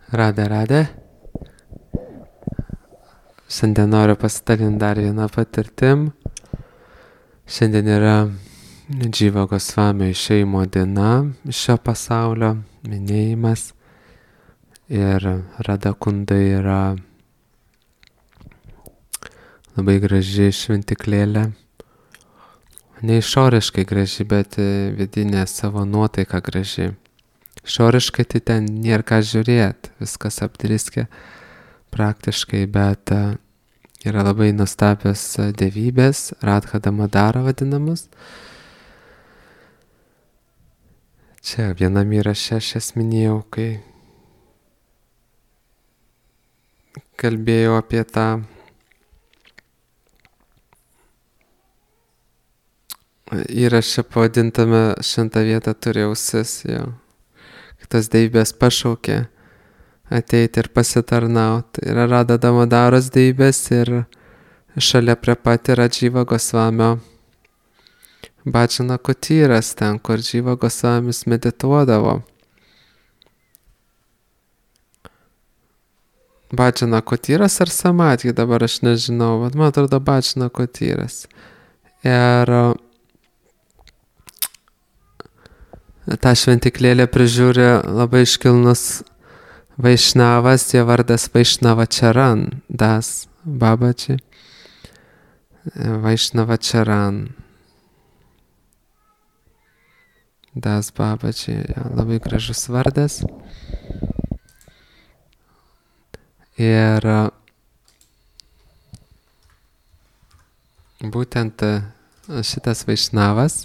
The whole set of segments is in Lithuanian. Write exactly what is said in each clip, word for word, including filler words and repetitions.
Radė, radė. Šiandien noriu pasidalinti dar vieną patirtim. Šiandien yra Džyva Gosvamio išėjimo diena iš šio pasaulio, minėjimas. Ir Radha Kunda yra labai graži šventiklėlė. Ne išoriškai graži, bet vidinė savo nuotaika graži. Išoriškai tai ten nėra ką žiūrėti, viskas apdriskė praktiškai, bet yra labai nuostabios dievybės, Radha Damadara vadinamus. Čia vienam įraše aš jas minėjau, kai kalbėjau apie tą įraše pavadintame šventą vietą turi ausis, jo. Kitos deivybės pašaukė ateiti ir pasitarnauti. Yra Radha Damadaros deivybės ir šalia prie pat yra Džyva Gosvamio Bhajana kutyras, ten, kur Džyva Gosvamis medituodavo. Bhajana kutyras ar samadhi, dabar aš nežinau, bet man atrodo Bhajana kutyras. Ir tą šventiklėlę prižiūri labai iškilnus Vaišnavas, jo vardas Vaishnavacharan Das Babaji. Vaishnavacharan Das Babaji, ja, labai gražus vardas. Ir būtent šitas Vaišnavas,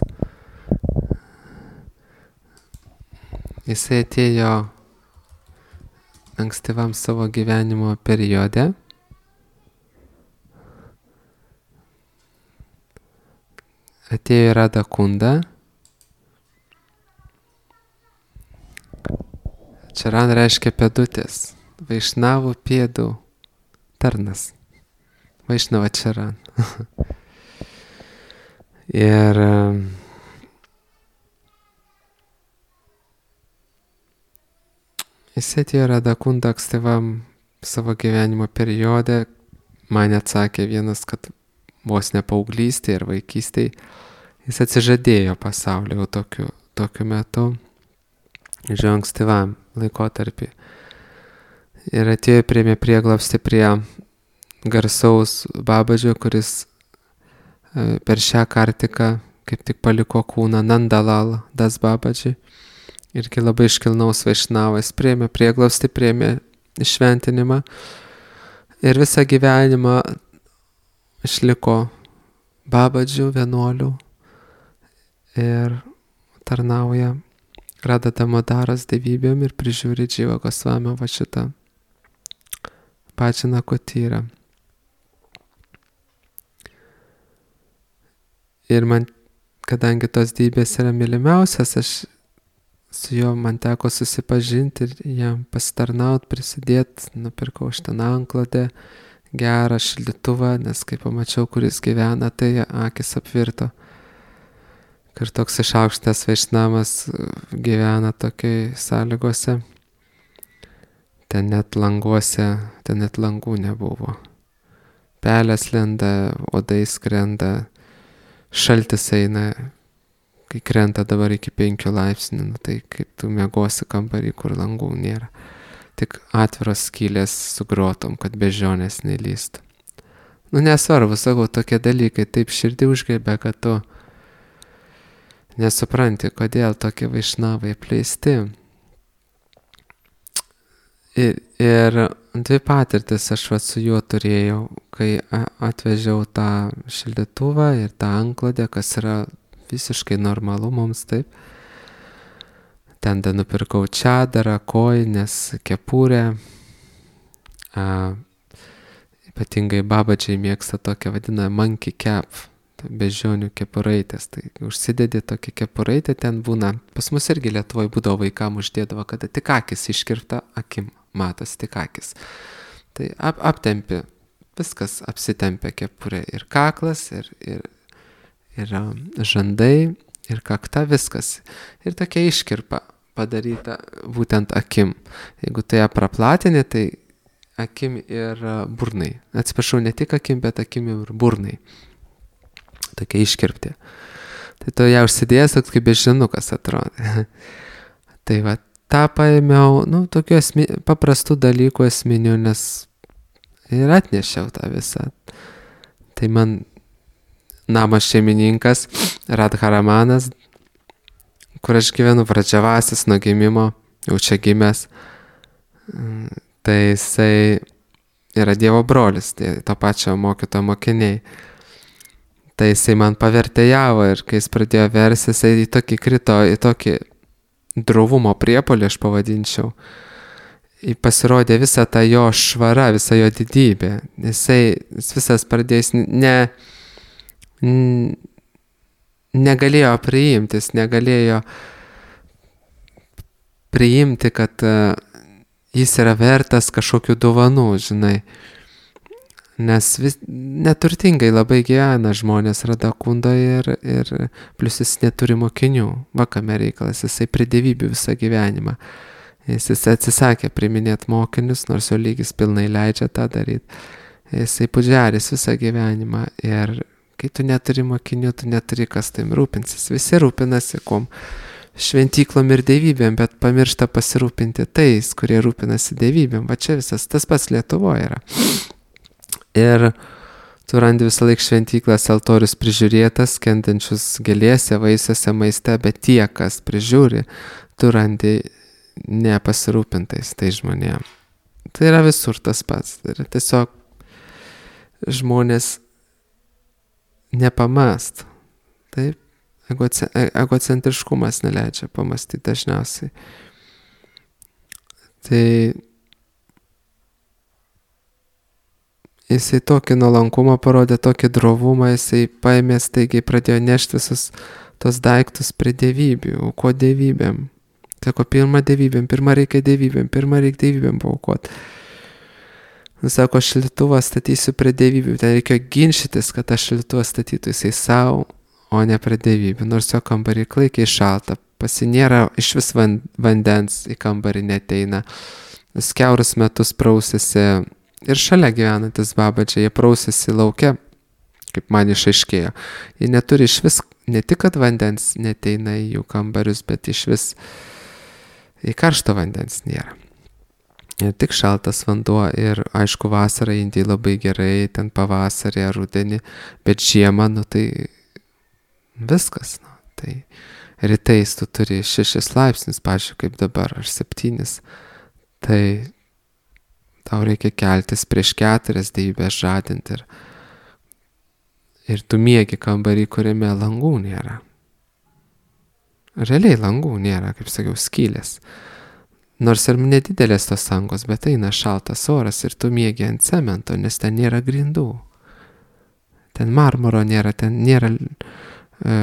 jisai atėjo ankstyvam savo gyvenimo periode. Atėjo į Radha Kundą. Charan reiškia pėdutės. Vaišnavų pėdų tarnas. Vaishnavacharan. Ir jis atėjo Radha Kundą ankstyvam savo gyvenimo periode. Man atsakė vienas, kad vos ne paauglystėje ir vaikystėje jis atsižadėjo pasaulio jau tokiu, tokiu metu, žiūrėjau ankstyvam laikotarpį. Ir atėjo priėmė prieglobstį prie garsaus Babadžio, kuris per šią kartiką kaip tik paliko kūną Nandalal Das Babadži. Irgi labai iškilnaus Vaišnavas, priėmė prieglobstį, priėmė išventinimą ir visą gyvenimą išliko Babadžių vienuolių ir tarnauja Radha Damadaros dievybėm ir prižiūri Džyva Gosvamio va šitą Bhajana kutyrą. Ir man, kadangi tos dievybės yra mylimiausias, aš su juo man teko susipažinti ir jam pasitarnaut, prisidėti, nupirkau šitą anklodę, gerą šildytuvą, nes kai pamačiau, kuris gyvena, tai akis apvirto. Ir toks išaukštas Vaišnavas gyvena tokiai sąlygose. Ten net languose, ten net langų nebuvo. Pelės lenda, uodai skrenda, šaltis eina. Kai krenta dabar iki penkių laipsnių, nu tai kaip tu miegosi kambarį, kur langų nėra. Tik atviros skylės su grotom, kad bežionės nelystų. Nu nesvarbu, sakau, tokie dalykai taip širdį užgriebia, kad tu nesupranti, kodėl tokie Vaišnavai apleisti. Ir, ir dvi patirtis aš va su juo turėjau, kai atvežiau tą šildytuvą ir tą anklodę, kas yra visiškai normalu mums, taip. Ten da nupirkau čadarą, kojines, kepurę. A, ypatingai Babadžiai mėgsta tokią vadinamą monkey cap, beždžionių kepuraitės. Tai užsidedi tokią kepuraitę, ten būna, pas mus irgi Lietuvoj būdavo vaikam uždėdavo, kada tik akis iškirpta, akim matos tik akis. Tai ap, aptempi, viskas apsitempia kepurė ir kaklas, ir, ir yra žandai ir kakta, viskas. Ir tokia iškirpa padaryta būtent akim. Jeigu tai ją praplatinė, tai akim ir burnai. Atsiprašau, ne tik akim, bet akim ir burnai. Tokia iškirptė. Tai to ją užsidėjęs, toks kaip bežinukas atrodė. Tai va, tą paėmiau, nu, tokių esmi, paprastų dalykų esminių, nes ir atnešiau tą visą. Tai man namo šeimininkas, Radharamanas, kur aš gyvenu, Vradžavasis nuo gimimo, jau čia gimęs, tai jisai yra Dievo brolis, tai to pačio mokytojo mokiniai. Tai jisai man pavertė javą ir kai jis pradėjo versti, jisai į tokį krito, į tokį drovumo priepolį, aš pavadinčiau. Į pasirodė visa ta jo švara, visa jo didybė. Jisai jis visas pradėjęs ne... negalėjo priimti, jis negalėjo priimti, kad jis yra vertas kažkokių dovanų, žinai. Nes vis, neturtingai labai gyvena žmonės Radakundoje ir, ir plus jis neturi mokinių. Va kame reikalas, jisai pridėvybių visą gyvenimą. Jis, jis atsisakė priminėti mokinius, nors jo lygis pilnai leidžia tą daryti. Jisai pudžiaris visą gyvenimą ir kai tu neturi mokinių, tu neturi kas taim rūpinsis. Visi rūpinasi kom šventyklom ir dievybėm, bet pamiršta pasirūpinti tais, kurie rūpinasi dievybėm. Va čia visas tas pats Lietuvoje yra. Ir tu randi visą laik šventyklas, altorius prižiūrėtas, kentančius gėlėse, vaisiuose, maiste, bet tie, kas prižiūri, tu randi nepasirūpintais tai žmonėm. Tai yra visur tas pats. Tai yra tiesiog žmonės nepamast. Taip, egoce, egocentriškumas neleidžia pamastyti dažniausiai. Tai jisai tokį nuolankumą parodė, tokį drovumą, jisai paėmė staigiai, pradėjo nešti visus tos daiktus prie dievybių. O ko dievybėm? Sako, pirmą dievybėm, pirmą reikia dievybėm, pirmą reikia dievybėm paaukoti. Sako, aš šiltuvą statysiu prie dievybių. Ten reikėjo ginčytis, kad aš šiltuvą statytų jisai savo, o ne prie dievybių. Nors jo kambarį klaikiai šalta, pasinėra iš vis vandens į kambarį neteina. Jis kiaurus metus prausėsi ir šalia gyvenantis babadžiai, jie prausėsi lauke, kaip man išaiškėjo. Jie neturi iš vis, ne tik kad vandens neteina į jų kambarius, bet iš vis į karšto vandens nėra. Ir tik šaltas vanduo ir aišku vasarą Indijai labai gerai, ten pavasarį ar rudenį, bet žiemą, nu tai viskas, nu, tai rytais tu turi šešis laipsnius, pavyzdžiui, kaip dabar, ar septynis, tai tau reikia keltis prieš keturias dievybės žadinti ir, ir tu miegi kambarį, kuriame langų nėra. Realiai langų nėra, kaip sakiau, skylės. Nors ir nedidelės tos angos, bet eina šaltas oras ir tu miegi ant cemento, nes ten nėra grindų. Ten marmuro nėra, ten nėra e,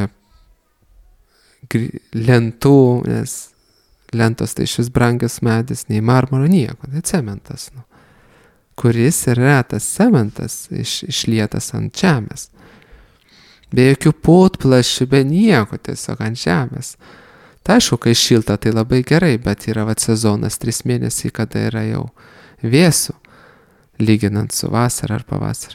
gri, lentų, nes lentos tai šis brangius medis, nei marmuro nieko, tai cementas. Nu, kuris yra tas cementas iš, išlietas ant žemės. Be jokių putplašių, be nieko, tiesiog ant žemės. Tai aišku, kai šilta, tai labai gerai, bet yra va sezonas, trys mėnesiai, kada yra jau vėsų, lyginant su vasara ar pavasarį.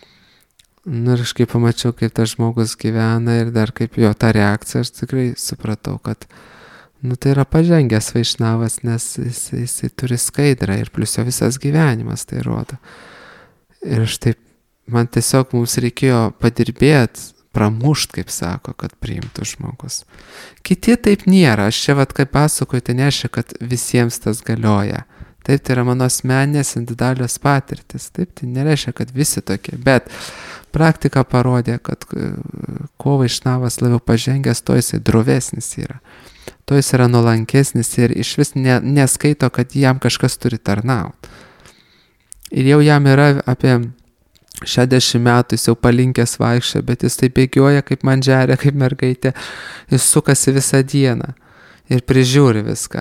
Nu ir aš kai pamačiau, kaip tas žmogus gyvena ir dar kaip jo ta reakcija, aš tikrai supratau, kad nu tai yra pažengęs vaišnavas, nes jis, jis turi skaidrą ir plius jo visas gyvenimas tai rodo. Ir aš taip, man tiesiog mums reikėjo padirbėti, pramušt, kaip sako, kad priimtų žmogus. Kiti taip nėra. Aš čia, vat, kaip pasakoju, tai nereiškia, kad visiems tas galioja. Taip, tai yra mano asmeninės individualios patirtis. Taip, tai nereiškia, kad visi tokie. Bet praktika parodė, kad kuo vaišnavas labiau pažengęs, to jisai drovesnis yra. To jis yra nuolankesnis ir iš vis ne, neskaito, kad jam kažkas turi tarnauti. Ir jau jam yra apie šešiasdešimt metų, jis jau palinkęs vaikščia, bet jis tai bėgioja kaip mandžerė, kaip mergaitė, jis sukasi visą dieną ir prižiūri viską.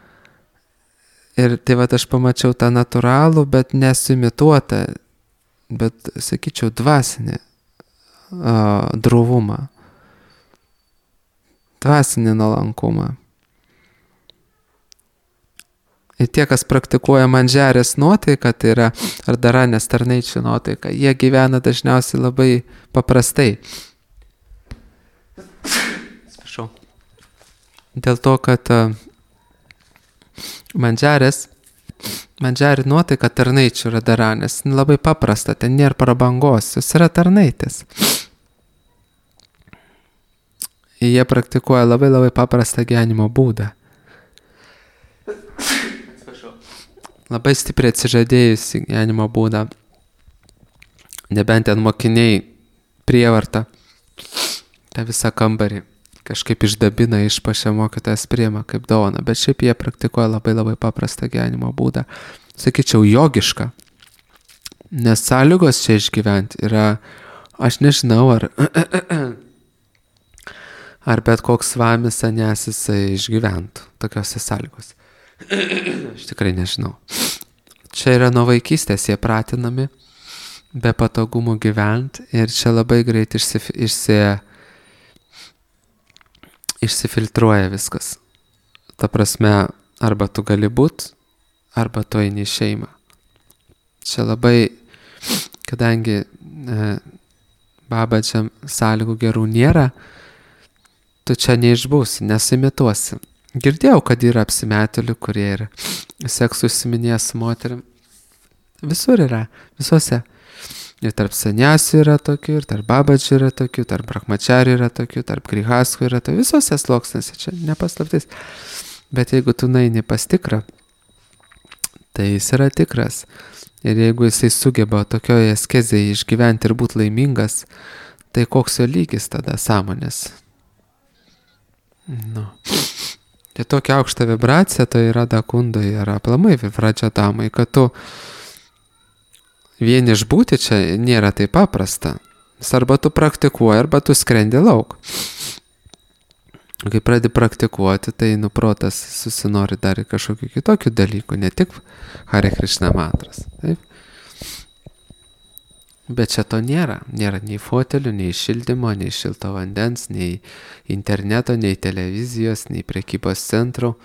Ir tai va aš pamačiau tą natūralų, bet nesuimituotą, bet, sakyčiau, dvasinį uh, drovumą, dvasinį nuolankumą. Ir tie, kas praktikuoja Mandžiarės nuotaiką, tai yra ar Dharanės tarnaičių nuotaiką, jie gyvena dažniausiai labai paprastai. Atsiprašau. Dėl to, kad Mandžiarės, Mandžiarė nuotaika tarnaičių yra Dharanės, labai paprasta, ten nėra prabangos, jos yra tarnaitės. Jie praktikuoja labai labai paprastą gyvenimo būdą. Labai stipriai atsižadėjusi gyvenimo būdą. Nebent ten mokiniai prievarta tą visą kambarį kažkaip išdabina, išpašia, mokytojas priima kaip dovaną. Bet šiaip jie praktikuoja labai labai paprastą gyvenimo būdą. Sakyčiau, jogišką. Nes sąlygos čia išgyventi yra, aš nežinau, ar, ar bet koks svamis anes jisai išgyventų tokiose sąlygose. Aš tikrai nežinau. Čia yra nuo vaikystės jie pratinami be patogumų gyventi ir čia labai greit išsif, išsi, išsifiltruoja viskas. Ta prasme, arba tu gali būt, arba tu eini į šeimą. Čia labai, kadangi e, babadžiam sąlygų gerų nėra, tu čia neišbūsi, nesimituosi. Girdėjau, kad yra apsimetėlių, kurie ir seksu užsiminėja su moterim. Visur yra, visuose. Ir tarp saniasių yra tokių, ir tarp babadžių yra tokių, tarp brahmacharių yra tokių, tarp grihaskų yra tokių. Visose sluoksniuose, čia nepaslaptis. Bet jeigu tu nueini pas tikrą, tai jis yra tikras. Ir jeigu jisai sugeba tokioje askezėje išgyventi ir būti laimingas, tai koks jo lygis tada sąmonės? Nu. Tai tokia aukšta vibracija, tai yra dakundai, yra aplamai vivradžadamai, kad tu vien išbūti čia nėra taip paprasta. Arba tu praktikuoji, arba tu skrendi lauk. Kai pradedi praktikuoti, tai nuprotas susinori dar kažkokių kitokių dalykų, ne tik Hare Krishna mantras. Taip? Bet čia to nėra. Nėra nei fotelių, nei šildymo, nei šilto vandens, nei interneto, nei televizijos, nei prekybos centrų.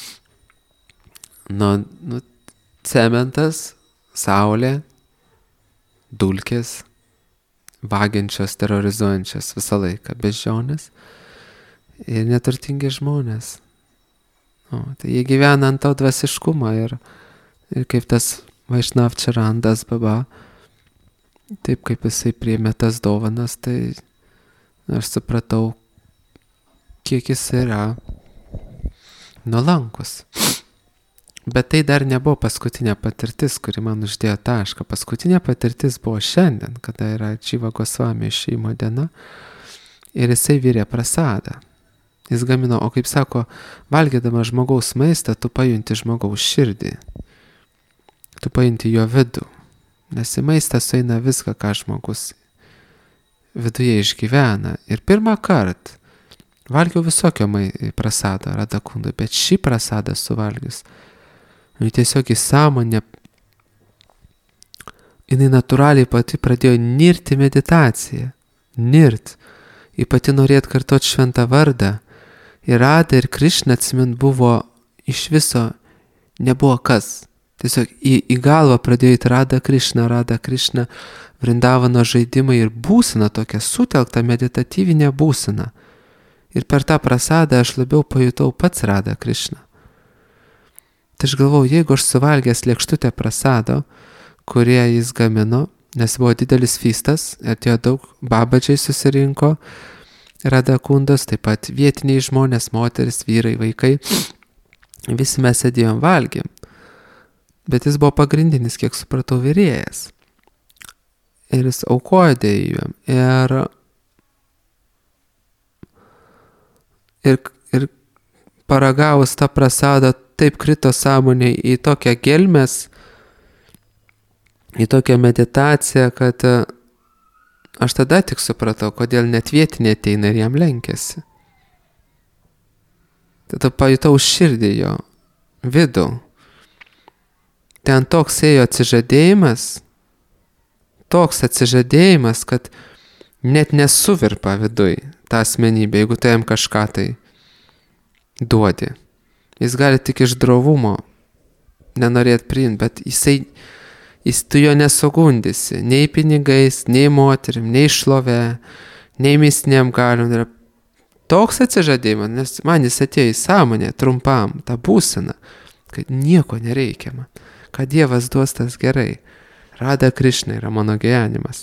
Nu, nu, cementas, saulė, dulkės, vagiančios, terrorizuojančios visą laiką, beždžionės ir neturtingi žmonės. O, tai jie gyvena ant to dvasiškumo ir, ir kaip tas Vaišnavčarandas baba, taip kaip jisai priėmė tas dovanas, tai aš supratau, kiek jis yra nuolankus. Bet tai dar nebuvo paskutinė patirtis, kuri man uždėjo tašką. Paskutinė patirtis buvo šiandien, kada yra Dživa Gosvami išėjimo diena ir jisai virė prasadą. Jis gamino, o kaip sako, valgydama žmogaus maistą, tu pajunti žmogaus širdį. Tu pajunti jo vidų. Nes į maistą sueina viską, ką žmogus viduje išgyvena. Ir pirmą kartą valgiau visokio prasado Radakundui, bet šį prasadą suvalgius, nu, tiesiog į sąmonę, jinai natūraliai pati pradėjo nirti meditaciją. Nirt. Ji pati norėt kartot šventą vardą. Ir Rada ir Krišna, atsimint, buvo iš viso, nebuvo kas. Tiesiog į, į galvą pradėjo įti Rada Krišna, Rada Krišna, Vrindavano žaidimai ir būsena tokia sutelkta meditatyvinė būsena. Ir per tą prasadą aš labiau pajutau pats Rada Krišna. Tai aš galvau, jeigu aš suvalgęs lėkštutę prasado, kurie jis gamino, nes buvo didelis feastas, atėjo daug babadžiai susirinko, Radakundas, taip pat vietiniai žmonės, moteris, vyrai, vaikai, visi mes sėdėjom valgėm. Bet jis buvo pagrindinis, kiek supratau, virėjas. Ir jis aukojo dėjom. Ir, ir, ir paragavus tą prasadą, taip krito sąmonė į tokią gelmės, į tokią meditaciją, kad aš tada tik supratau, kodėl net vietiniai ateina ir jam lenkėsi. Tada pajutau širdį jo, vidų. Ten toks ėjo atsižadėjimas, toks atsižadėjimas, kad net nesuvirpa viduj tą asmenybę, jeigu tu jam kažką tai duodi. Jis gali tik iš drovumo nenorėt priimti, bet jisai, jis tu jo nesugundysi, nei pinigais, nei moterim, nei šlove, nei misnėm galim. Ir toks atsižadėjimas, nes man jis atėjo į sąmonę trumpam, tą būseną, kad nieko nereikia man, kad Dievas duos tas gerai. Rada Krišna yra mano gyvenimas.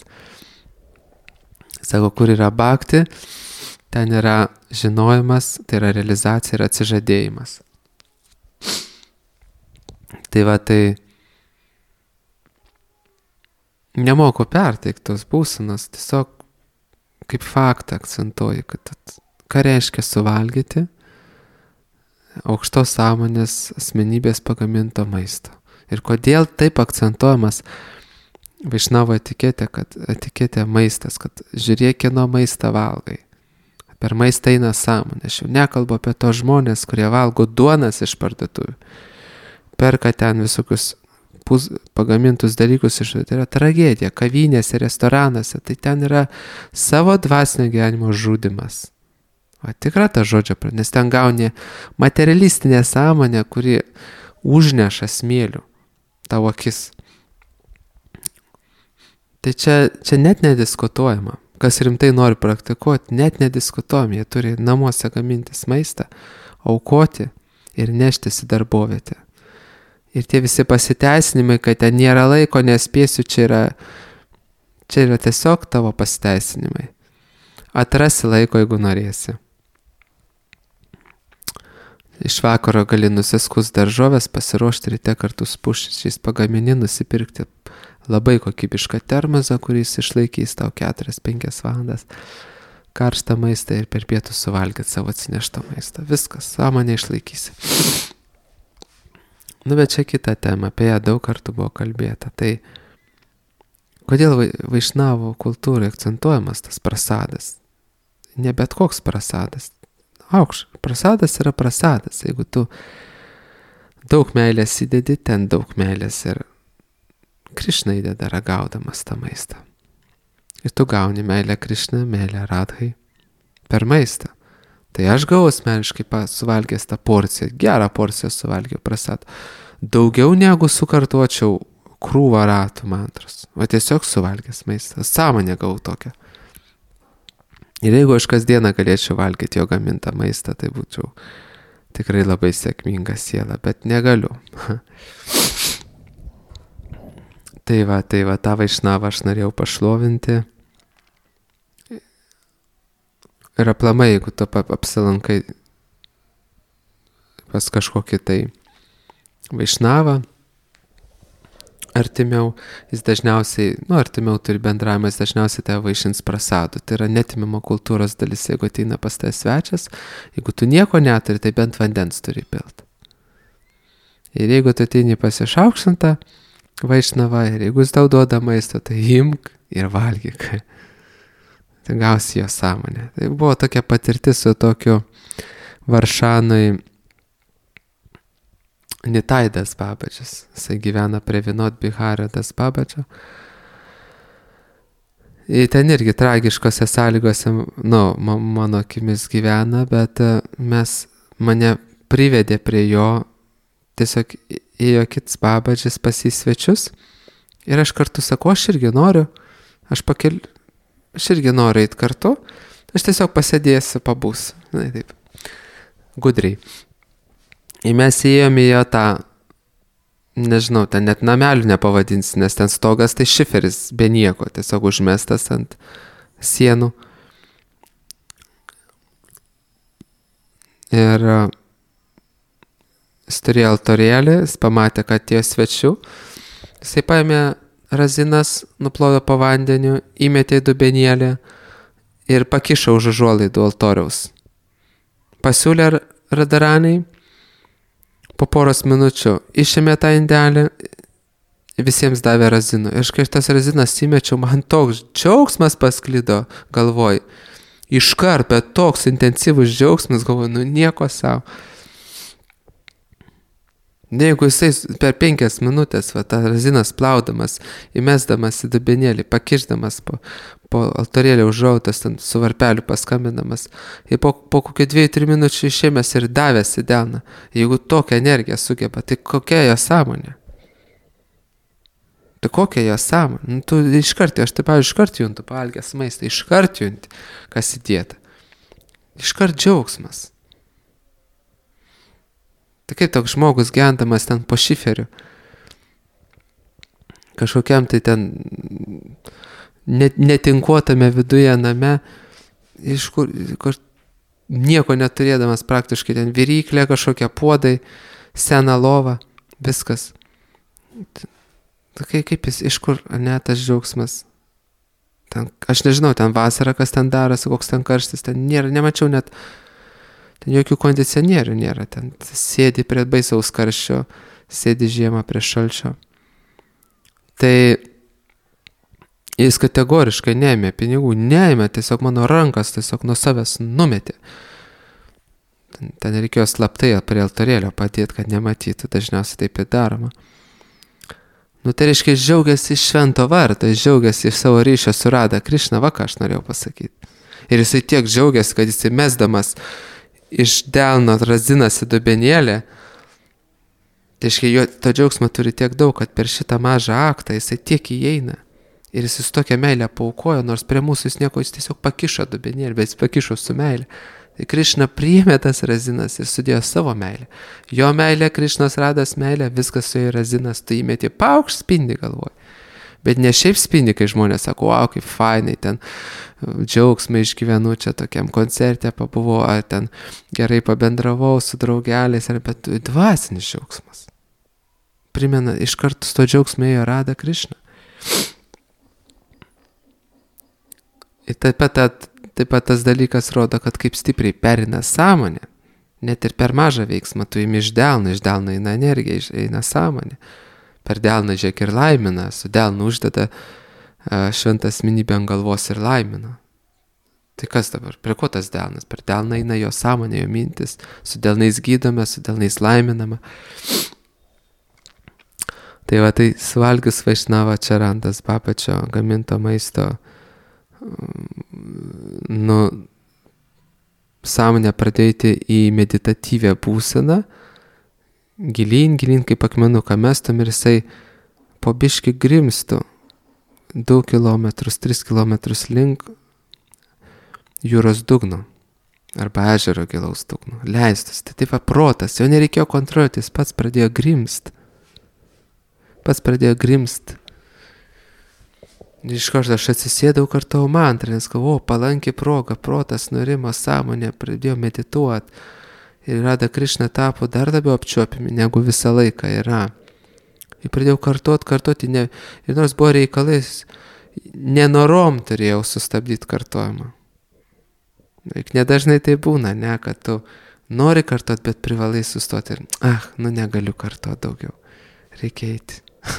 Sako, kur yra bhakti, ten yra žinojimas, tai yra realizacija ir atsižadėjimas. Tai va, tai nemoku perteikti tos būsenos, tiesiog kaip faktą akcentuoju, kad ką reiškia suvalgyti aukštos sąmonės asmenybės pagaminto maisto. Ir kodėl taip akcentuojamas Vaišnavo etiketė, kad etiketė maistas, kad žiūrėk, kieno maistą valgai. Per maistą eina sąmonė. Aš jau nekalbu apie tos žmonės, kurie valgo duonas iš parduotuvių. Perka ten visokius pus, pagamintus dalykus iš, tai yra tragedija, kavinėse, restoranuose, tai ten yra savo dvasinio gyvenimo žudimas. O tikra ta žodžio, nes ten gauni materialistinę sąmonę, kuri užneša smėlių tavo akis. Tai čia, čia net nediskutuojama. Kas rimtai nori praktikuoti, net nediskutuojama. Jie turi namuose gamintis maistą, aukoti ir neštis į darbovietę. Ir tie visi pasiteisinimai, kad ten nėra laiko, nespėsiu, čia yra, čia yra tiesiog tavo pasiteisinimai. Atrasi laiko, jeigu norėsi. Iš vakaro gali nusiskus daržovės, pasiruošti ryte kartu su pusryčiais, pagamini, nusipirkti labai kokybišką termosą, kuris išlaikys tau keturias penkias valandas karštą maistą ir per pietų suvalgyti savo atsineštą maistą. Viskas, sąmonę išlaikysi. Nu, bet čia kita tema, apie ją daug kartų buvo kalbėta. Tai kodėl Vaišnavo kultūrai akcentuojamas tas prasadas? Ne bet koks prasadas. Aukš, prasadas yra prasadas. Jeigu tu daug meilės įdedi, ten daug meilės ir Krišna įdeda ragaudamas tą maistą. Ir tu gauni meilę Krišna, meilę Radhai per maistą. Tai aš gavau asmeniškai suvalgęs tą porciją, gerą porciją suvalgiau prasadą. Daugiau negu sukartuočiau krūvą ratų mantros. O tiesiog suvalgęs maistą. Sąmonę gavau tokią. Ir jeigu aš kasdieną galėčiau valgyti jo gamintą maistą, tai būčiau tikrai labai sėkminga siela, bet negaliu. Tai va, tai va, tą Vaišnavą aš norėjau pašlovinti. Ir aplamai, jeigu tu apsilankai pas kažkokį tai Vaišnavą, artimiau, jis dažniausiai, nu, artimiau turi bendravimą, jis dažniausiai tave vaišins prasadu. Tai yra netimimo kultūros dalis, jeigu ateina pas tai svečias, jeigu tu nieko neturi, tai bent vandens turi pilt. Ir jeigu tu ateini pasišaukštintą Vaišnavą ir jeigu jis tau duoda maisto, tai imk ir valgyk. Tai gausi jo sąmonę. Tai buvo tokia patirtis su tokiu Varšanui Nitai Das Babačius. Jisai gyvena prie Vinod Bihario Das Babačio. Ir ten irgi tragiškose sąlygose, nu, mano akimis gyvena, bet mes, mane privedė prie jo, tiesiog ėjo kits Babačis pas į svečius ir aš kartu sakau, aš irgi noriu, aš pakeliu, aš irgi noriu eiti kartu, aš tiesiog pasėdėsiu, pabūsiu, na, taip, gudriai. Ir mes įėjome į jo tą, nežinau, ten net namelių nepavadinsi, nes ten stogas tai šiferis, be nieko, tiesiog užmestas ant sienų. Ir jis turėjo altorėlį, jis pamatė, kad tie svečių, jisai paėmė razinas, nuplovė po vandeniu, įmetė į dubenėlį ir pakišo už užuolaidų altoriaus. Pasiūlė Radharaniai, po poros minučių išėmė tą indelį, visiems davė razinų. Ir kai tas razinas įmečiau, man toks džiaugsmas pasklido galvoj. Iškart, bet toks intensyvus džiaugsmas, galvoju, nu nieko savo. Jeigu jisai per penkias minutės, va, tą razinas plaudamas, įmesdamas į dubenėlį, pakišdamas po, po altorėlį užrautas, ten su varpeliu paskambinamas, ir po, po kokio dviejų, trijų minučių išėmęs ir davęs į delną, jeigu tokią energiją sugeba, tai kokia jo sąmonė? Tai kokia jo sąmonė? Nu, tu iškart, aš taip, pavyzdžiui, iškart juntu pavalgęs maistą, iškart junti, kas įdėta. Iškart džiaugsmas. Tai kaip toks žmogus gendamas ten po šiferiu, kažkokiam tai ten net, netinkuotame viduje name, iš kur, kur nieko neturėdamas praktiškai ten viryklė, kažkokie puodai, sena lova, viskas. Tai kaip jis, iš kur, ne, tas džiaugsmas. Ten, aš nežinau, ten vasara, kas ten darosi, koks ten karštis, ten nėra, nemačiau net. Ten jokių kondicionierių nėra, ten sėdi prie baisaus karščio, sėdi žiemą prie šalčio. Tai jis kategoriškai neėmė pinigų, neėmė, tiesiog mano rankas tiesiog nuo savęs numetė. Ten, ten reikėjo slaptai prie altorėlio padėti, kad nematytų, dažniausiai taip ir daroma. Nu tai reiškia, jis džiaugiasi iš švento vardo, jis džiaugiasi iš savo ryšio su Radha Krišna, va ką aš norėjau pasakyti. Ir jisai tiek džiaugiasi, kad jisai mesdamas iš delno razinas į dubenėlį, tai reiškia, jo to džiaugsmo turi tiek daug, kad per šitą mažą aktą jisai tiek įeina. Ir jis tokią meilę paaukojo, nors prie mūsų jis nieko, jis tiesiog pakišo dubenėlį, bet jis pakišo su meilė. Tai Krišna priėmė tas razinas ir sudėjo savo meilę. Jo meilė, Krišnos Radas meilė, viskas su jo razinas, tu įmeti, paukšt spindi galvoj. Bet ne šiaip spindi, kai žmonės sako, wow, kaip fainai, ten džiaugsmai išgyvenu, čia tokiam koncerte pabuvau, ar ten gerai pabendravau su draugeliais, ar bet dvasinis džiaugsmas. Primena, iš karto su to džiaugsmai jo Radha Krišna. Ir taip pat, taip pat tas dalykas rodo, kad kaip stipriai perina sąmonė, net ir per mažą veiksmą, tu imi iš delno, iš delno eina energija, eina sąmonė. Per delną žiūrėk ir laimina, su delnu uždeda uh, šventą asmenybę ant galvos ir laimina. Tai kas dabar? Prie ko tas delnas? Per delną eina jo sąmonė, jo mintis, su delnais gydome, su delnais laiminama. Tai va, tai suvalgius Vaišnava Čarandas Babačio gaminto maisto, nu, sąmonė pradėti į meditatyvę būseną, gilyn, gilyn kaip akmenuką mestum ir jisai po biškį grimstų du kilometrus, tris kilometrus link jūros dugno arba ežero gilaus dugno. Leistus, tai taip protas, jo nereikėjo kontroliuoti, jis pats pradėjo grimst. Pats pradėjo grimst. Iš karto aš atsisėdau kartu mantrą, nes galvojau, palanki proga, protas nurimo, sąmonė, pradėjo medituoti. Ir Radha Krišna tapo dar labiau apčiuopiami, negu visą laiką yra. Ir pradėjau kartuot, kartuoti, ne, ir nors buvo reikalais, nenorom turėjau sustabdyti kartuojimą. Ir nedažnai tai būna, ne, kad tu nori kartuot, bet privalai sustoti ir, ah, nu negaliu kartuot daugiau, reikia eiti.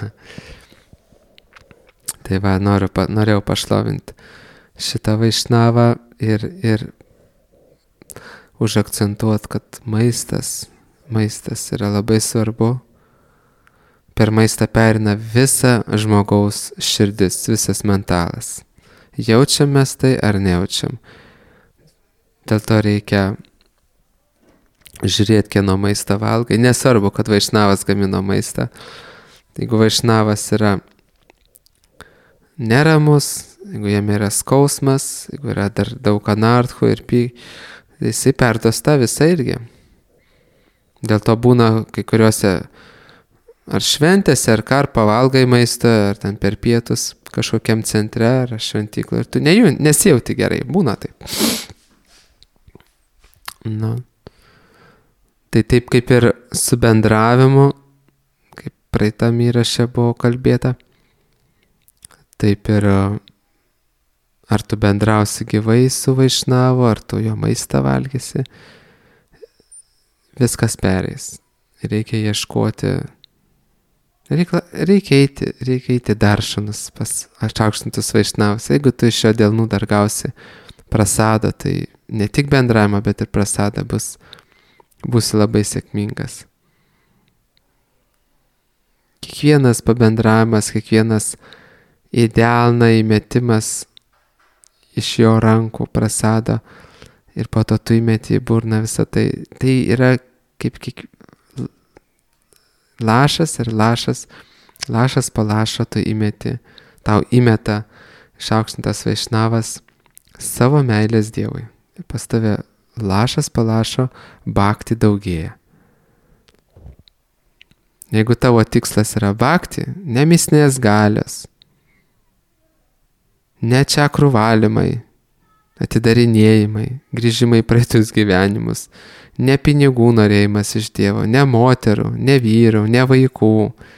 Tai va, noriu, norėjau pašlovinti šitą Vaišnavą ir, ir užakcentuot, kad maistas, maistas yra labai svarbu. Per maistą perina visa žmogaus širdis, visas mentalas. Jaučiam mes tai ar nejaučiam. Dėl to reikia žiūrėti, kieno maistą valgai. Nesvarbu, kad Vaišnavas gamino maistą. Jeigu Vaišnavas yra neramus, jeigu jame yra skausmas, jeigu yra dar daug anarchų ir pyk, jisai perduos tą visą irgi. Dėl to būna kai kuriuose ar šventėse, ar ką, ar pavalgai maistą, ar ten per pietus kažkokiam centre, ar šventyklą, ir tu nejau, nesijauti gerai, būna taip. Nu. Tai taip kaip ir su bendravimu, kaip praeitam įraše buvo kalbėta, taip ir ar tu bendrausi gyvai su Vaišnavu, ar tu jo maistą valgysi, viskas pereis. Reikia ieškoti, reikia, reikia eiti, reikia eiti daršanus pas aukštintus Vaišnavus. Jeigu tu iš jo delnų dar gausi prasadą, tai ne tik bendravimą, bet ir prasadą bus, bus labai sėkmingas. kiekvienas pabendravimas, kiekvienas į delną įmetimas iš jo rankų prasado ir po to tu įmeti į burną visą tai. Tai yra kaip kiek... lašas ir lašas, lašas po lašo tu įmeti, tau įmeta išaukštintas Vaišnavas savo meilės Dievui. Ir pas tave lašas po lašo bhakti daugėja. Jeigu tavo tikslas yra bhakti, ne mistinės galios, ne čakrų valymai, atidarinėjimai, grįžimai praeitus gyvenimus, ne pinigų norėjimas iš Dievo, ne moterų, ne vyrų, ne vaikų,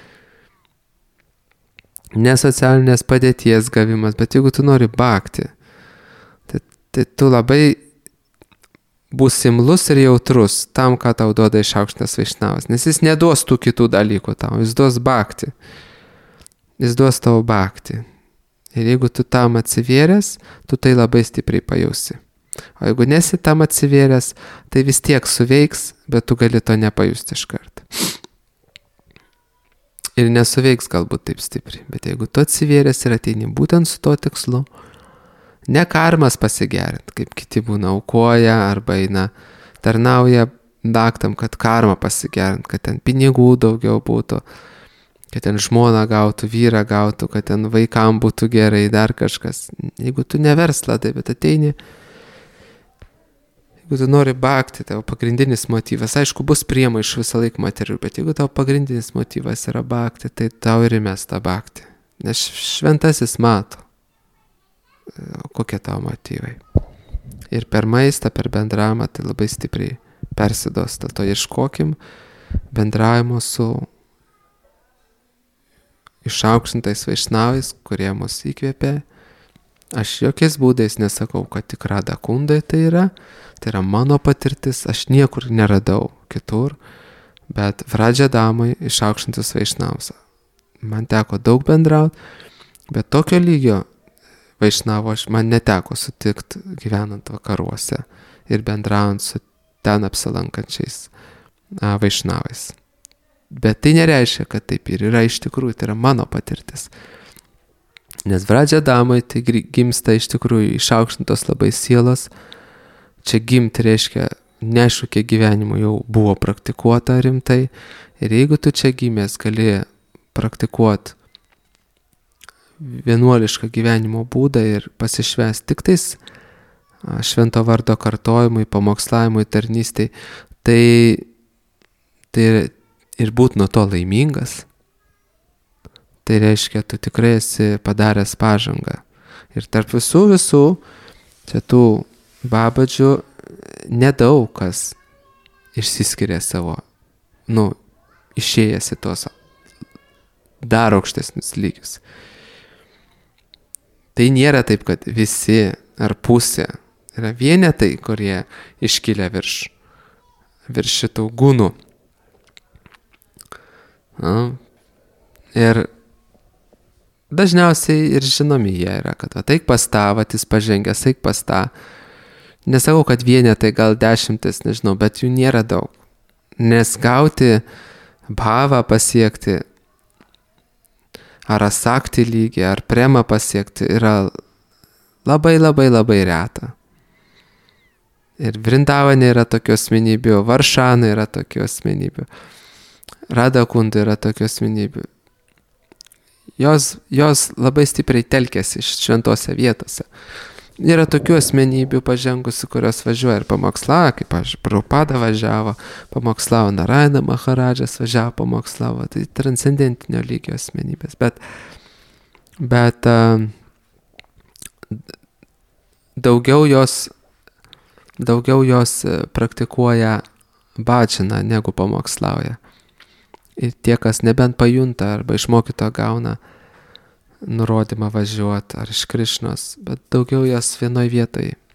ne socialinės padėties gavimas, bet jeigu tu nori bhakti, tai, tai tu labai bus imlus ir jautrus tam, ką tau duoda išaukštintas Vaišnavas, nes jis neduos tų kitų dalykų tau, jis duos bhakti, jis duos tavo bhakti. Ir jeigu tu tam atsivėręs, tu tai labai stipriai pajausi. O jeigu nesi tam atsivėręs, tai vis tiek suveiks, bet tu gali to nepajusti iš karto. Ir nesuveiks galbūt taip stipriai, bet jeigu tu atsivėręs ir ateini būtent su to tikslu, ne karmas pasigerinti, kaip kiti būna aukoja arba eina tarnauja daktam, kad karma pasigerinti, kad ten pinigų daugiau būtų, kad ten žmona gautų, vyrą gautų, kad ten vaikam būtų gerai, dar kažkas. Jeigu tu ne verslą, tai bet ateini, jeigu tu nori bhakti, tavo pagrindinis motyvas, aišku, bus priemaišų visą laiką materialių, bet jeigu tavo pagrindinis motyvas yra bhakti, tai tau ir įmes tą bhakti. Nes šventasis mato, kokie tavo motyvai. Ir per maistą, per bendravimą tai labai stipriai persidos. Dėl to ieškokim bendravimo su išaukštintais Vaišnavais, kurie mus įkvėpė. Aš jokiais būdais nesakau, kad tik Radha Kundai tai yra. Tai yra mano patirtis, aš niekur neradau kitur, bet Vrajadamai išaukštintus Vaišnavus. Man teko daug bendrauti, bet tokio lygio Vaišnavo aš man neteko sutikti gyvenant vakaruose ir bendraujant su ten apsilankančiais a, Vaišnavais. Bet tai nereiškia, kad taip ir yra iš tikrųjų, tai yra mano patirtis. Nes Vrajadamai tai gimsta iš tikrųjų išaukštintos labai sielos. Čia gimti reiškia, neaišku, kiek gyvenimo jau buvo praktikuota rimtai. Ir jeigu tu čia gimęs gali praktikuoti vienuolišką gyvenimo būdą ir pasišvęsti tik tais švento vardo kartojimui, pamokslavimui, tarnystei, tai, tai ir būt nuo to laimingas, tai reiškia, tu tikrai esi padaręs pažangą. Ir tarp visų visų, čia tų babadžių, nedaug kas išsiskiria savo, nu, išėjęs į tuos dar aukštesnius lygius. Tai nėra taip, kad visi ar pusė yra vienetai, kurie iškilia virš, virš šitų gūnų. Na, ir dažniausiai ir žinomi jie yra, kad va, taik pas tą, va, jis pažengęs, taik pas tą. Nesakau, kad vienetai gal dešimtis, nežinau, bet jų nėra daug. Nes gauti bhavą pasiekti, ar asakti lygį, ar premą pasiekti yra labai labai labai reta. Ir Vrindavane yra tokių asmenybių, Varšana yra tokių asmenybių, Radha Kunda yra tokių asmenybių. Jos, jos labai stipriai telkėsi šventose vietose. Yra tokių asmenybių pažengusių, kurios važiuoja ir pamokslavo, kaip aš, Prabhupada važiavo, pamokslavo, Narayana Maharadžas važiavo, pamokslavo, tai transcendentinio lygio asmenybės. Bet, bet uh, daugiau jos, daugiau jos praktikuoja bhajaną, negu pamokslauja. Ir tie, kas nebent pajunta arba išmokyto gauna nurodymą važiuoti ar iš Krišnos, bet daugiau jas vienoj vietoj e,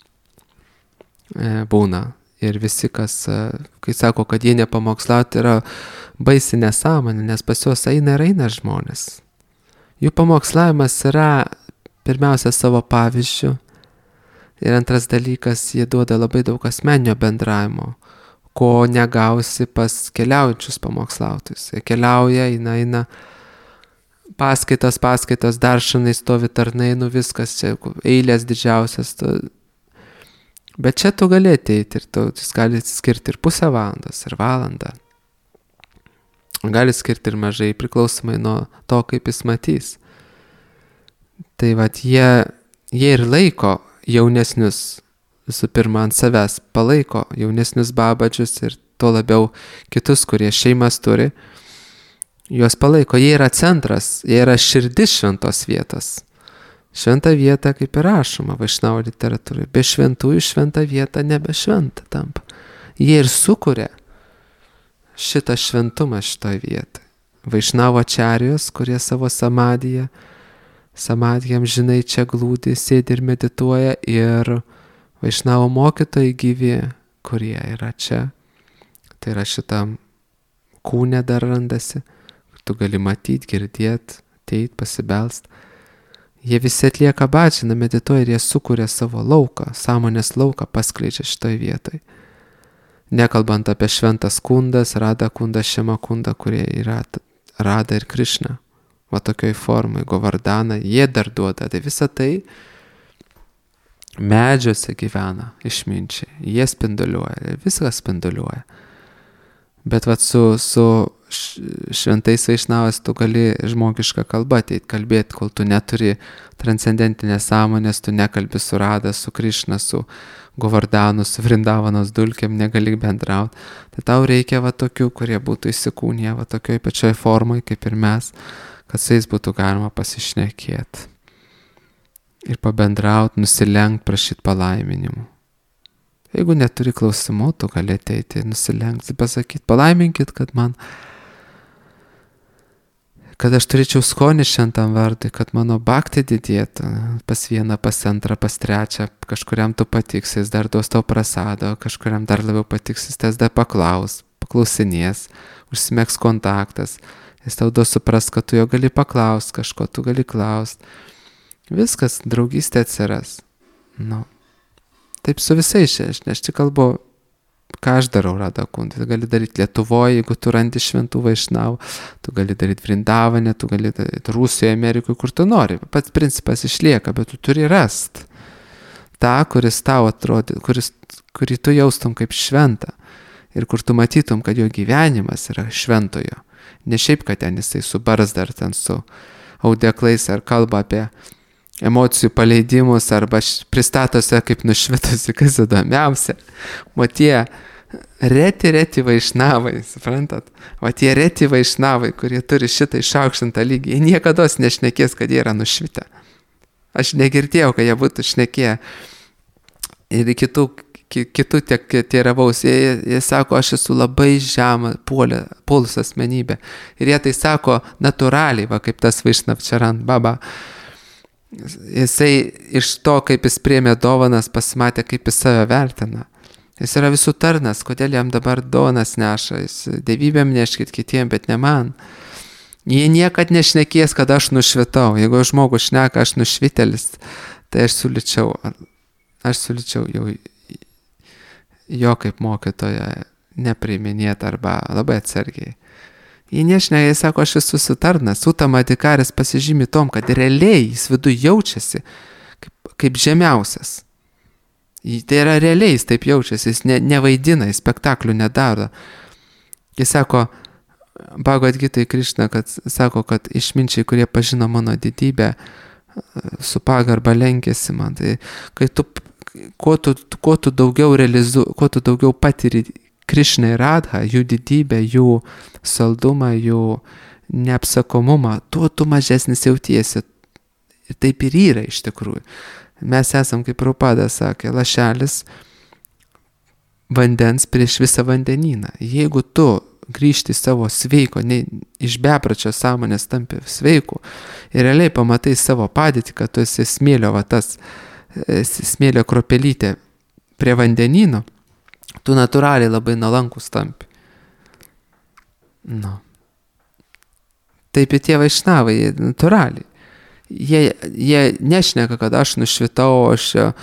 būna. Ir visi, kas, e, kai sako, kad jie nepamokslauti, yra baisi nesąmonė, nes pas juos eina ir eina žmonės. Jų pamokslavimas yra pirmiausia savo pavyzdžių. Ir antras dalykas, jie duoda labai daug asmeninio bendravimo, ko negausi pas keliaujančius pamokslautojus. Jie keliauja, eina, eina, paskaitas, paskaitas, dar šanai stovi tarnai, nu viskas, čia eilės didžiausias. Tu... Bet čia tu gali ateiti ir tu gali skirti ir pusę valandos, ir valandą. Gali skirti ir mažai, priklausomai nuo to, kaip jis matys. Tai vat jie, jie ir laiko jaunesnius, visų pirma ant savęs palaiko jaunesnius babadžius ir tuo labiau kitus, kurie šeimas turi. Juos palaiko, jie yra centras, jie yra širdis šventos vietos. Šventa vieta, kaip ir rašoma Vaišnavo literatūroje, be šventųjų šventa vieta nebe šventa tampa. Jie ir sukuria šitą šventumą šitoj vietoj. Vaišnavo ačarijos, kurie savo samadhyje, samadhyjam žinai čia glūdi, sėdi ir medituoja, ir Vaišnavo mokytojai gyvi, kurie yra čia. Tai yra šitam kūne dar randasi. Tu gali matyti, girdėti, ateit, pasibelst. Jie visi atlieka bhajaną, medituoja ir jie sukuria savo lauką, sąmonės lauką paskleidžia šitoj vietoj. Nekalbant apie šventas kundas, Rada kunda, Šema kunda, kurie yra Rada ir Krišna. Va tokioj formai, Govardhana, jie dar duoda. Tai visa tai medžiuose gyvena išminčiai. Jie spinduliuoja, viskas spinduliuoja. Bet vat su, su šventais Vaišnavais tu gali žmogišką kalbą ateit kalbėti, kol tu neturi transcendentinės sąmonės, tu nekalbi su Rada, su Krišna, su Govardhanu, su Vrindavanos dulkėm, negali bendrauti. Tai tau reikia va tokių, kurie būtų įsikūnę va tokioj pačioj formai, kaip ir mes, kad su jais būtų galima pasišnekėti. Ir pabendrauti, nusilenkt, prašyti palaiminimų. Jeigu neturi klausimų, tu gali ateiti, nusilenkti, pasakyti, palaiminkit, kad man, kad aš turėčiau skonį šventam vardui, kad mano bhakti didėtų, pas vieną, pas antrą, pas trečią, kažkuriam tu patiksi, jis dar duos tau prasado, kažkuriam dar labiau patiksi, jis tes dar paklaus, paklausinės, užsimegs kontaktas, jis tau duos supras, kad tu jo gali paklaust, kažko tu gali klaust. Viskas, draugystė atsiras. Nu. Taip su visais čia, aš tik kalbu, ką aš darau Rada kundai. Tu gali daryti Lietuvoje, jeigu tu randi šventų Vaišnavų, tu gali daryti Vrindavane, tu gali daryti Rusijoje, Amerikoje, kur tu nori. Pats principas išlieka, bet tu turi rast tą, kuris tau atrodo, kuris, kurį tu jaustum kaip šventą ir kur tu matytum, kad jo gyvenimas yra šventojo. Ne šiaip, kad ten jisai su barzda ar ten su audeklais ar kalba apie emocijų paleidimus arba pristatosi kaip nušvitusi, kas įdomiausia. O tie reti, reti Vaišnavai, suprantat? O tie reti Vaišnavai, kurie turi šitą išaukštintą lygį, jie niekados nešnekės, kad jie yra nušvitę. Aš negirdėjau, kad jie būtų šnekėję. Ir kitų, kitų tiek tėravaus, jie, jie sako, aš esu labai žemą puolus asmenybė. Ir jie tai sako natūraliai, va kaip tas Vaišnavčaran baba. Jisai iš to, kaip jis priėmė dovanas, pasimatė, kaip jis save vertina. Jis yra visų tarnas, kodėl jam dabar dovanas neša, jis dievybėm neškit kitiem, bet ne man. Jie niekad nešnekės, kad aš nušvitau. Jeigu žmogus šneka, aš nušvitelis, tai aš siūlyčiau, aš siūlyčiau jau jo kaip mokytoją nepriiminėti arba labai atsargiai. Jie nešneka, jis sako, aš esu sutarnas. Utama Adhikaris pasižymi tom, kad realiai jis viduj jaučiasi kaip, kaip žemiausias. Tai yra realiai jis taip jaučiasi, jis ne, nevaidina, jis spektaklių nedaro. Jis sako, Bhagavad Gitoj Krišna, kad sako, kad išminčiai, kurie pažino mano didybę, su pagarba lenkėsi man. Tai kai tu, kuo tu, kuo tu daugiau realizu, kuo tu daugiau patiri Krišna ir Radha, jų didybę, jų saldumą, jų neapsakomumą, tuo tu mažesnis jautiesi. Ir taip ir yra iš tikrųjų. Mes esam, kaip Prabhupada sakė, lašelis vandens prieš visą vandenyną. Jeigu tu grįžti savo sveiko, ne, iš bepračio sąmonės tampi sveiku ir realiai pamatai savo padėtį, kad tu esi smėlio, va tas smėlio kropelytė prie vandenyno, tu natūraliai labai nalankus tampi. Nu. Taip ir tie Vaišnavai, jie natūraliai. Jie, jie nešneka, kad aš nušvitau, aš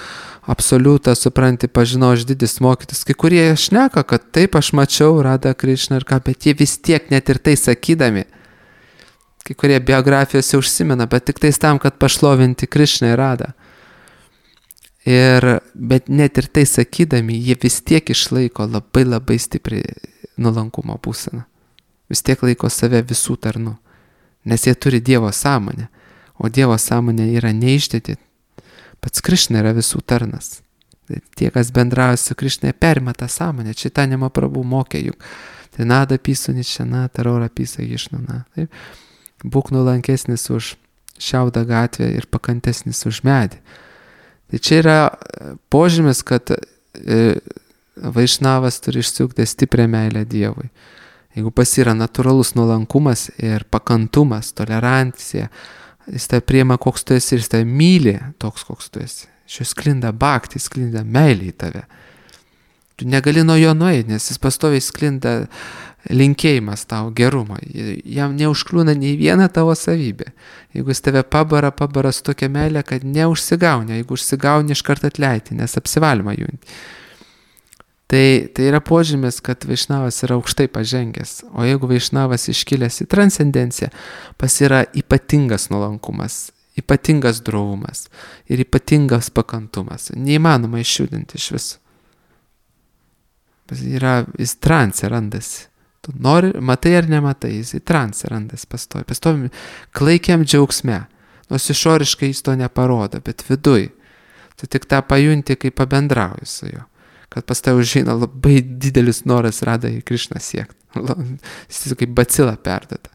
absoliutą, supranti, pažinau aš didis mokytis. Kai kurie šneka, kad taip aš mačiau Radha Krishna ir ką, bet jie vis tiek net ir tai sakydami, kai kurie biografijose užsimena, bet tik tais tam, kad pašlovinti Krishną ir Radhą. Ir, bet net ir tai sakydami, jie vis tiek išlaiko labai labai stipriai nuolankumo būseną. Vis tiek laiko save visų tarnų, nes jie turi Dievo sąmonę, o Dievo sąmonė yra neišdėti. Pats Krishna yra visų tarnas. Tai tie, kas bendrauja su Krishna, perima tą sąmonę. Chaitanya Mahaprabhu mokė juk. Tai nada pisu ničana, tarora pisa išnana. Taip. Būk nulankesnis už šiaudą gatvę ir pakantesnis už medį. Tai čia yra požymis, kad e, vaišnavas turi išsiugdyti stiprią meilę Dievui. Jeigu pas yra natūralus nuolankumas ir pakantumas, tolerancija, jis tai priima, koks tu esi ir jis tai myli toks, koks tu esi. Iš jo sklinda bhakti, sklinda meilė į tave. Tu negali nuo jo nueiti, nes jis pastoviai sklinda linkėjimas tau gerumo. Jam neužkliūna nei viena tavo savybė. Jeigu jis tave pabara, pabara su tokia meilė, kad neužsigauni. Jeigu užsigauni, iš karto atleiti, nes apsivalymą junti. Tai, tai yra požymis, kad vaišnavas yra aukštai pažengęs. O jeigu vaišnavas iškilęs į transcendenciją, pas yra ypatingas nuolankumas, ypatingas drovumas ir ypatingas pakantumas. Neįmanoma išjudinti iš viso. Pas yra, jis transe randasi. Tu nori, matai ar nematai, jis į transe randasi pastovi. Pastovi klaikiam džiaugsme. Nors išoriškai jis to neparodo, bet viduj. Tu tik tą pajunti, kai pabendrauji su juo. Kad pas tai užeina labai didelis noras Radha į Krishną siekti. Jis kaip bacila perdata.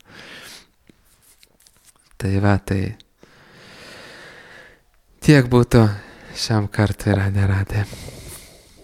Tai va, tai tiek būtų šiam kartui Radhe Radhe.